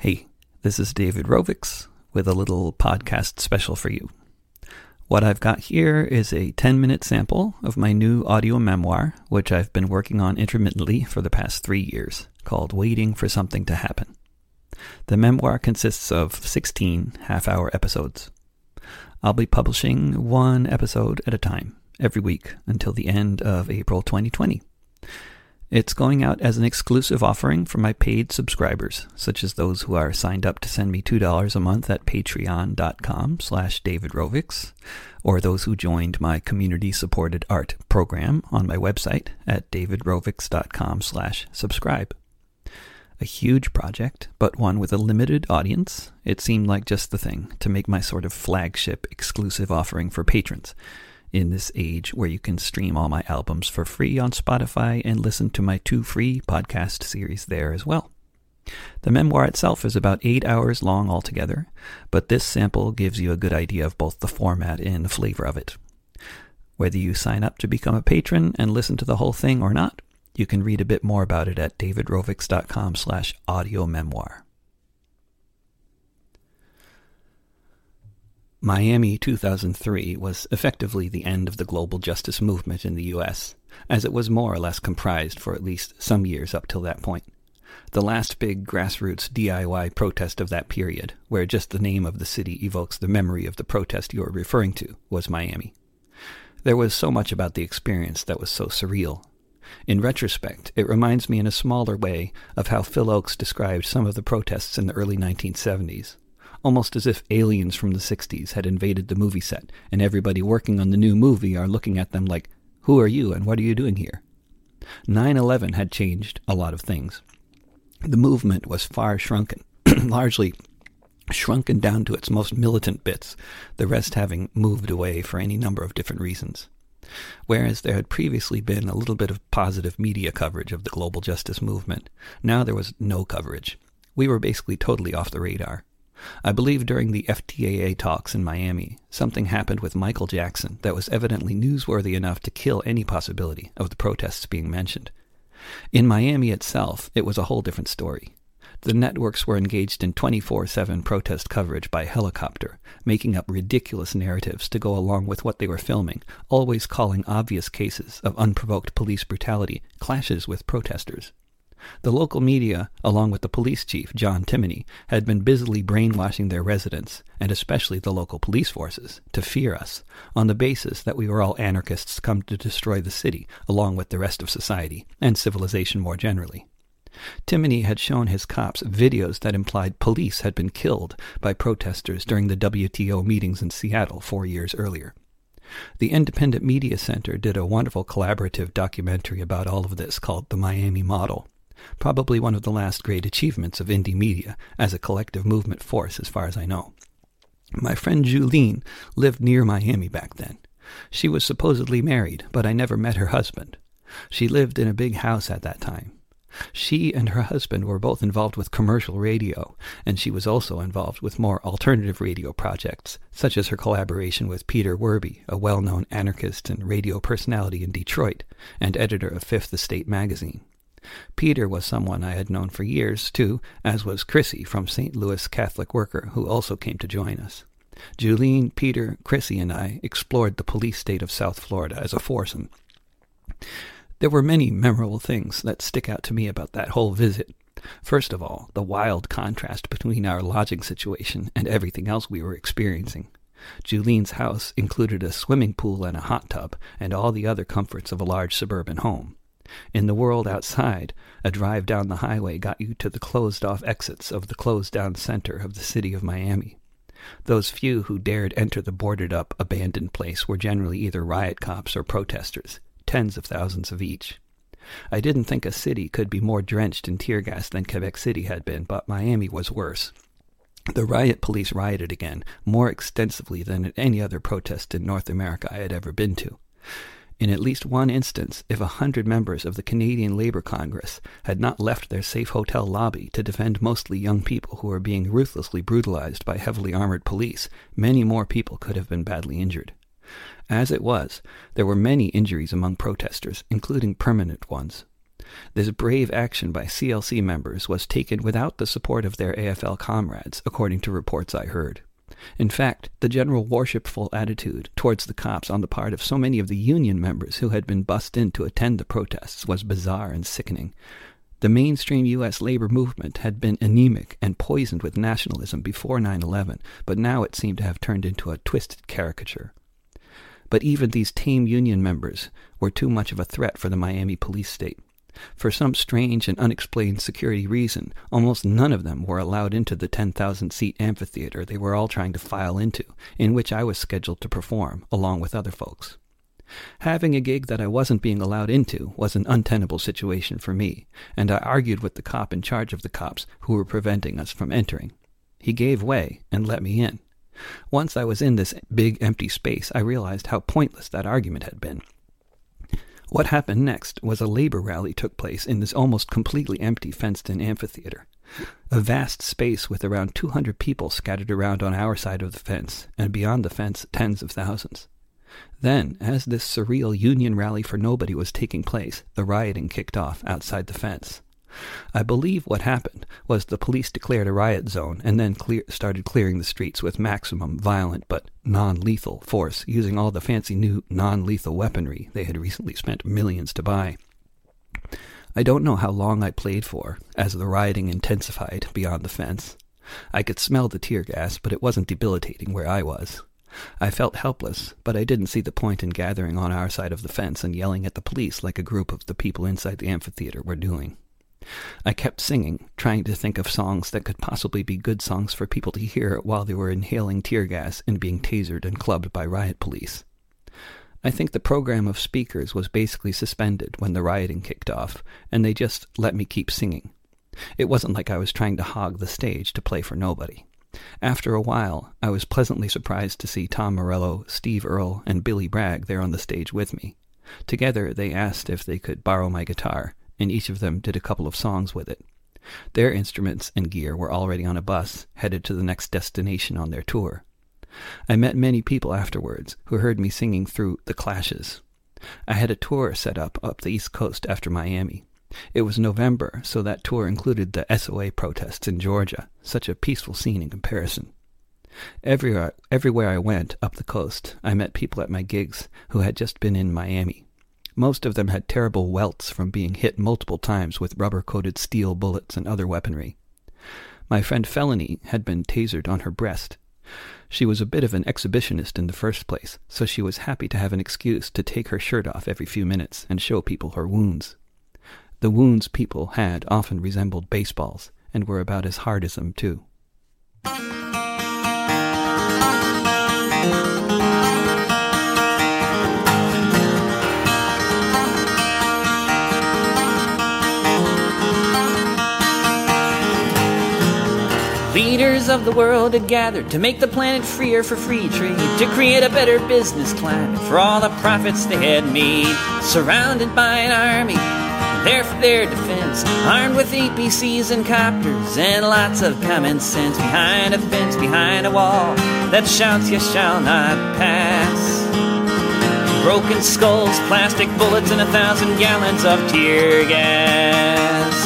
Hey, this is David Rovics with a little podcast special for you. What I've got here is a 10-minute sample of my new audio memoir, which I've been working on intermittently for the past 3 years, called Waiting for Something to Happen. The memoir consists of 16 half-hour episodes. I'll be publishing one episode at a time, every week, until the end of April 2020. It's going out as an exclusive offering for my paid subscribers, such as those who are signed up to send me $2 a month at patreon.com/davidrovics, or those who joined my community-supported art program on my website at davidrovics.com/subscribe. A huge project, but one with a limited audience, it seemed like just the thing to make my sort of flagship exclusive offering for patrons, in this age where you can stream all my albums for free on Spotify and listen to my 2 free podcast series there as well. The memoir itself is about 8 hours long altogether, but this sample gives you a good idea of both the format and the flavor of it. Whether you sign up to become a patron and listen to the whole thing or not, you can read a bit more about it at davidrovics.com/audio memoir. Miami 2003 was effectively the end of the global justice movement in the U.S., as it was more or less comprised for at least some years up till that point. The last big grassroots DIY protest of that period, where just the name of the city evokes the memory of the protest you are referring to, was Miami. There was so much about the experience that was so surreal. In retrospect, it reminds me in a smaller way of how Phil Ochs described some of the protests in the early 1970s. Almost as if aliens from the 60s had invaded the movie set, and everybody working on the new movie are looking at them like, who are you and what are you doing here? 9/11 had changed a lot of things. The movement was far shrunken, largely shrunken down to its most militant bits, the rest having moved away for any number of different reasons. Whereas there had previously been a little bit of positive media coverage of the global justice movement, now there was no coverage. We were basically totally off the radar. I believe during the FTAA talks in Miami, something happened with Michael Jackson that was evidently newsworthy enough to kill any possibility of the protests being mentioned. In Miami itself, it was a whole different story. The networks were engaged in 24/7 protest coverage by helicopter, making up ridiculous narratives to go along with what they were filming, always calling obvious cases of unprovoked police brutality clashes with protesters. The local media, along with the police chief, John Timoney, had been busily brainwashing their residents, and especially the local police forces, to fear us, on the basis that we were all anarchists come to destroy the city, along with the rest of society, and civilization more generally. Timoney had shown his cops videos that implied police had been killed by protesters during the WTO meetings in Seattle 4 years earlier. The Independent Media Center did a wonderful collaborative documentary about all of this called The Miami Model. Probably one of the last great achievements of indie media as a collective movement force as far as I know. My friend Julene lived near Miami back then. She was supposedly married, but I never met her husband. She lived in a big house at that time. She and her husband were both involved with commercial radio, and she was also involved with more alternative radio projects, such as her collaboration with Peter Werby, a well-known anarchist and radio personality in Detroit, and editor of Fifth Estate magazine. Peter was someone I had known for years, too, as was Chrissy from St. Louis Catholic Worker, who also came to join us. Julene, Peter, Chrissy, and I explored the police state of South Florida as a foursome. There were many memorable things that stick out to me about that whole visit. First of all, the wild contrast between our lodging situation and everything else we were experiencing. Julene's house included a swimming pool and a hot tub, and all the other comforts of a large suburban home. In the world outside, a drive down the highway got you to the closed-off exits of the closed-down center of the city of Miami. Those few who dared enter the boarded-up, abandoned place were generally either riot cops or protesters, tens of thousands of each. I didn't think a city could be more drenched in tear gas than Quebec City had been, but Miami was worse. The riot police rioted again, more extensively than at any other protest in North America I had ever been to. In at least one instance, if 100 members of the Canadian Labour Congress had not left their safe hotel lobby to defend mostly young people who were being ruthlessly brutalized by heavily armored police, many more people could have been badly injured. As it was, there were many injuries among protesters, including permanent ones. This brave action by CLC members was taken without the support of their AFL comrades, according to reports I heard. In fact, the general worshipful attitude towards the cops on the part of so many of the union members who had been bussed in to attend the protests was bizarre and sickening. The mainstream U.S. labor movement had been anemic and poisoned with nationalism before 9/11, but now it seemed to have turned into a twisted caricature. But even these tame union members were too much of a threat for the Miami police state. For some strange and unexplained security reason, almost none of them were allowed into the 10,000-seat amphitheater they were all trying to file into, in which I was scheduled to perform, along with other folks. Having a gig that I wasn't being allowed into was an untenable situation for me, and I argued with the cop in charge of the cops who were preventing us from entering. He gave way and let me in. Once I was in this big empty space, I realized how pointless that argument had been. What happened next was a labor rally took place in this almost completely empty fenced-in amphitheater. A vast space with around 200 people scattered around on our side of the fence, and beyond the fence tens of thousands. Then, as this surreal union rally for nobody was taking place, the rioting kicked off outside the fence. I believe what happened was the police declared a riot zone and then started clearing the streets with maximum violent but non-lethal force, using all the fancy new non-lethal weaponry they had recently spent millions to buy. I don't know how long I played for, as the rioting intensified beyond the fence. I could smell the tear gas, but it wasn't debilitating where I was. I felt helpless, but I didn't see the point in gathering on our side of the fence and yelling at the police like a group of the people inside the amphitheater were doing. I kept singing, trying to think of songs that could possibly be good songs for people to hear while they were inhaling tear gas and being tasered and clubbed by riot police. I think the program of speakers was basically suspended when the rioting kicked off, and they just let me keep singing. It wasn't like I was trying to hog the stage to play for nobody. After a while, I was pleasantly surprised to see Tom Morello, Steve Earle, and Billy Bragg there on the stage with me. Together, they asked if they could borrow my guitar, and each of them did a couple of songs with it. Their instruments and gear were already on a bus, headed to the next destination on their tour. I met many people afterwards who heard me singing through The Clashes. I had a tour set up the East Coast after Miami. It was November, so that tour included the SOA protests in Georgia, such a peaceful scene in comparison. Everywhere I went up the coast, I met people at my gigs who had just been in Miami. Most of them had terrible welts from being hit multiple times with rubber-coated steel bullets and other weaponry. My friend Felony had been tasered on her breast. She was a bit of an exhibitionist in the first place, so she was happy to have an excuse to take her shirt off every few minutes and show people her wounds. The wounds people had often resembled baseballs, and were about as hard as them, too. Leaders of the world had gathered to make the planet freer for free trade, to create a better business climate for all the profits they had made. Surrounded by an army, there for their defense, armed with APCs and copters and lots of common sense. Behind a fence, behind a wall that shouts you shall not pass. Broken skulls, plastic bullets, and 1,000 gallons of tear gas.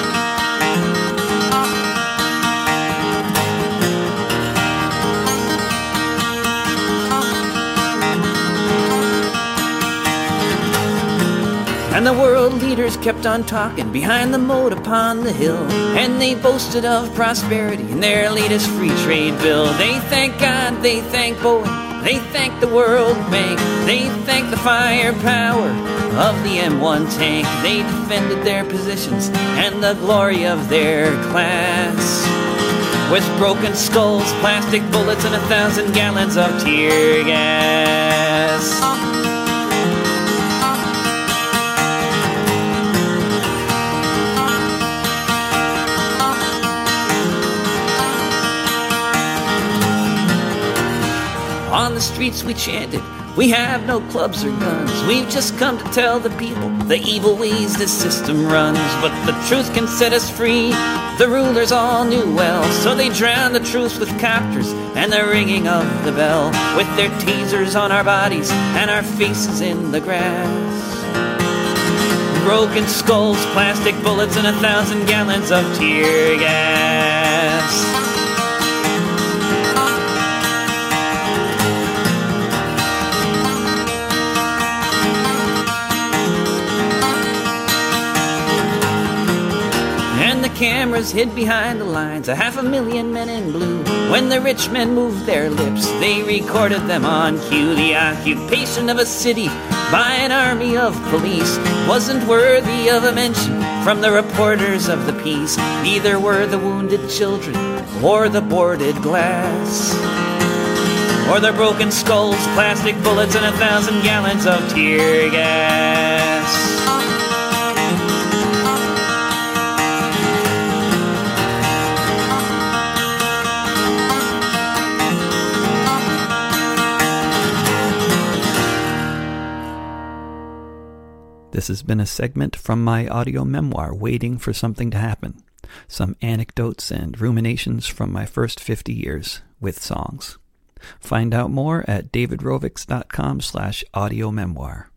And the world leaders kept on talking behind the moat upon the hill, and they boasted of prosperity in their latest free trade bill. They thank God, they thank Boeing, they thank the World Bank, they thank the firepower of the M1 tank. They defended their positions and the glory of their class, with broken skulls, plastic bullets, and 1,000 gallons of tear gas. On the streets we chanted, we have no clubs or guns. We've just come to tell the people the evil ways this system runs. But the truth can set us free, the rulers all knew well. So they drowned the truth with copters and the ringing of the bell, with their tasers on our bodies and our faces in the grass. broken skulls, plastic bullets, and 1,000 gallons of tear gas. And the cameras hid behind the lines, 500,000 men in blue. When the rich men moved their lips, they recorded them on cue. The occupation of a city by an army of police wasn't worthy of a mention from the reporters of the piece. Neither were the wounded children or the boarded glass, or the broken skulls, plastic bullets, and 1,000 gallons of tear gas. This has been a segment from my audio memoir, Waiting for Something to Happen. Some anecdotes and ruminations from my first 50 years with songs. Find out more at davidrovics.com/audio memoir.